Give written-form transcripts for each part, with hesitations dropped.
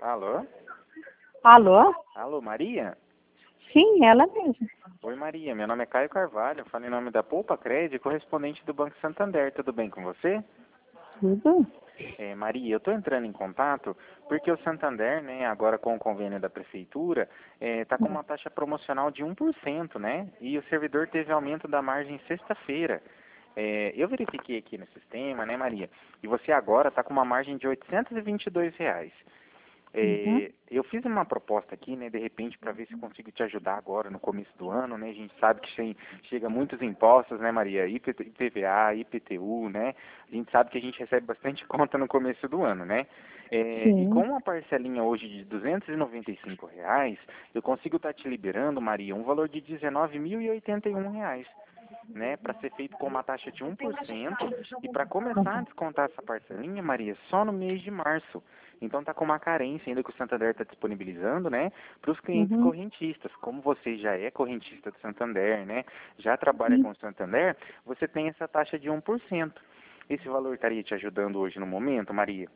Alô? Alô? Alô, Maria? Sim, ela mesma. Oi, Maria. Meu nome é Caio Carvalho. Eu falo em nome da Poupa Crédito, correspondente do Banco Santander. Tudo bem com você? Tudo? Maria, eu estou entrando em contato porque o Santander, né, agora com o convênio da Prefeitura, está com uma taxa promocional de 1%, né? E o servidor teve aumento da margem sexta-feira. Eu verifiquei aqui no sistema, né, Maria? E você agora está com uma margem de R$ 822. Eu fiz uma proposta aqui, né, de repente, para ver se eu consigo te ajudar agora no começo do ano, né? A gente sabe que chega muitos impostos, né, Maria? IPVA, IPTU, né? A gente sabe que a gente recebe bastante conta no começo do ano, né? E com Sim. uma parcelinha hoje de R$ 295, eu consigo estar te liberando, Maria, um valor de R$ 19.081, né, para ser feito com uma taxa de 1% e para começar a descontar essa parcelinha, Maria, só no mês de março. Então está com uma carência ainda que o Santander está disponibilizando, né, para os clientes Uhum. correntistas. Como você já é correntista do Santander, né, já trabalha Sim. com o Santander, você tem essa taxa de 1%. Esse valor estaria te ajudando hoje no momento, Maria?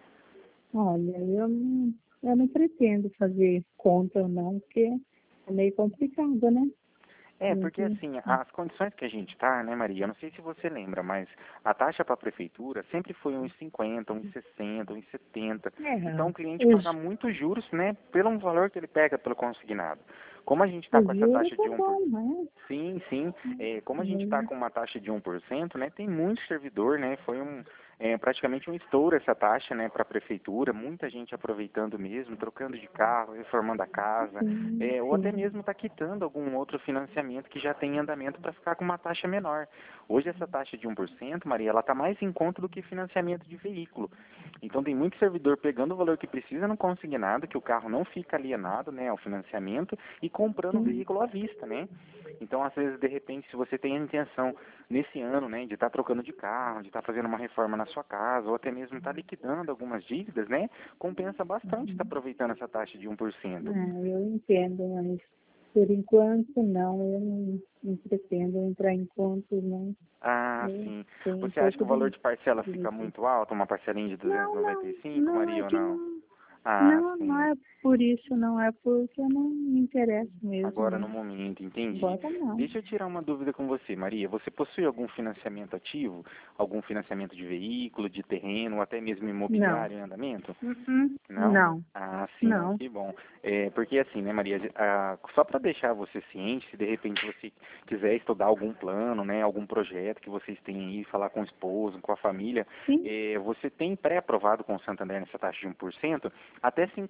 Olha, eu não pretendo fazer conta não, porque é meio complicado, né? Porque Muito. assim, as condições que a gente tá, né, Maria, eu não sei se você lembra, mas a taxa para a prefeitura sempre foi uns 50, uns 60, uns 70. Então o cliente paga Os, muitos juros, né, pelo valor que ele pega pelo consignado. Como a gente está os com essa juros taxa tá de 1%, bom, né? sim, sim. Como a gente está Uhum. com uma taxa de 1%, né, tem muito servidor, né, foi praticamente um estouro essa taxa, né, para a prefeitura, muita gente aproveitando mesmo, trocando de carro, reformando a casa, Sim, ou até sim. mesmo está quitando algum outro financiamento que já tem em andamento para ficar com uma taxa menor. Hoje essa taxa de 1%, Maria, ela está mais em conta do que financiamento de veículo. Então tem muito servidor pegando o valor que precisa no consignado, que o carro não fica alienado, né, ao financiamento, e comprando o Sim. veículo à vista, né? Então, às vezes, de repente, se você tem a intenção nesse ano, né, de estar trocando de carro, de estar fazendo uma reforma na sua casa, ou até mesmo estar liquidando algumas dívidas, né, compensa bastante estar aproveitando essa taxa de 1%. Eu entendo, mas por enquanto não, eu não pretendo entrar em conta, não. Ah, Eu sim. tenho um Você acha que pouco o valor de de parcela fica preguiça. muito alto, uma parcelinha de Não, 295, não é Maria, ou que não? não. Ah, Não, não sim. é por isso, não é porque eu não me interesso mesmo, Agora no não. momento, entendi. Agora não. Deixa eu tirar uma dúvida com você, Maria. Você possui algum financiamento ativo? Algum financiamento de veículo, de terreno, ou até mesmo Não. imobiliário em andamento? Não? Não. Ah, sim, ó, Não. que bom. Porque assim, né, Maria, só para deixar você ciente, se de repente você quiser estudar algum plano, né, algum projeto que vocês têm aí, falar com o esposo, com a família, Sim. você tem pré-aprovado com o Santander nessa taxa de 1% até R$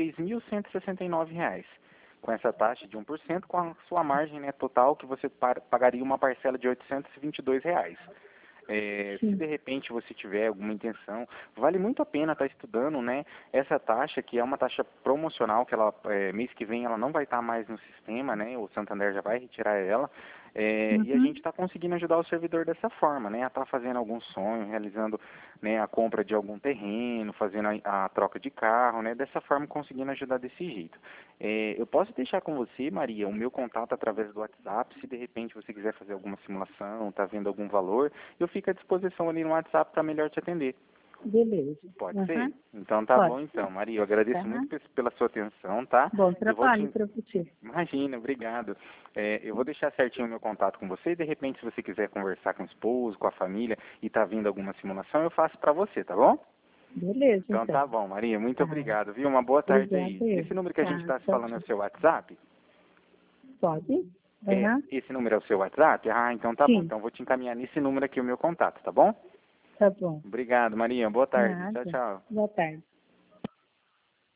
53.169. Com essa taxa de 1%, com a sua margem, né, total, que você pagaria uma parcela de R$ 822. Se Sim. de repente você tiver alguma intenção, vale muito a pena estar estudando, né? Essa taxa que é uma taxa promocional, que ela mês que vem ela não vai estar mais no sistema, né? O Santander já vai retirar ela. E a gente está conseguindo ajudar o servidor dessa forma, né? A estar fazendo algum sonho, realizando, né, a compra de algum terreno, fazendo a troca de carro, né? Dessa forma conseguindo ajudar desse jeito. Eu posso deixar com você, Maria, o meu contato através do WhatsApp, se de repente você quiser fazer alguma simulação, está vendo algum valor, eu fico à disposição ali no WhatsApp para melhor te atender. Beleza. Pode ser? Aham. Então tá Pode bom ser. então, Maria. Eu agradeço Tá? muito pela sua atenção, tá? Bom Eu vou trabalho te. para você. Imagina, obrigado. Eu vou deixar certinho o meu contato com você e de repente se você quiser conversar com o esposo, com a família e tá vindo alguma simulação, eu faço para você, tá bom? Beleza, Então então. tá bom, Maria. Muito Tá. obrigado, viu? Uma boa tarde Obrigada aí. eu. Esse número que a gente Tá. está se Tchau, falando é tchau. o seu WhatsApp? Pode? Aham. Esse número é o seu WhatsApp? Ah, então tá bom. Sim. Então eu vou te encaminhar nesse número aqui o meu contato, tá bom? Tá bom. Obrigado, Maria. Boa tarde. Tchau, Nada. tchau. Boa tarde.